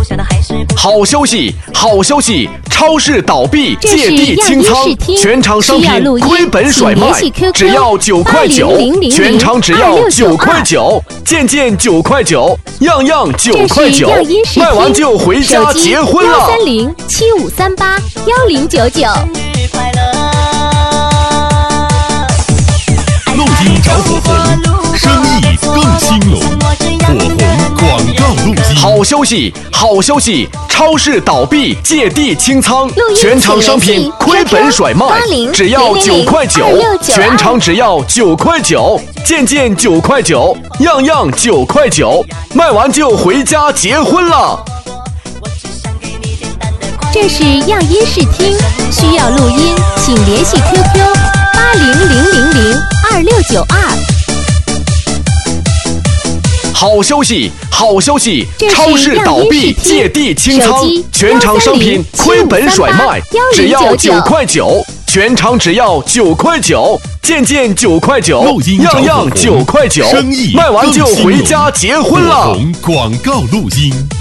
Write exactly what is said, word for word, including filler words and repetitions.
好消息，好消息！超市倒闭，借地清仓，全场商品亏本甩卖，只要九块九，全场只要九块九，件件九块九，样样九块九，卖完就回家结婚了。 幺三零七五三八幺零九九。 录音找火红，生意更兴隆。火红广告录音。 好消息，好消息！超市倒闭，借地清仓，全场商品亏本甩卖，只要九块九，全场只要九块九，件件九块九，样样九块九，卖完就回家结婚了。 这是样音视听，需要录音，请联系 Q Q 八零零零零二六九二。 好消息，好消息！超市倒闭，借地清仓，全场商品亏本甩卖，只要九块九，全场只要九块九，件件九块九，样样九块九，卖完就回家结婚了。 广告录音。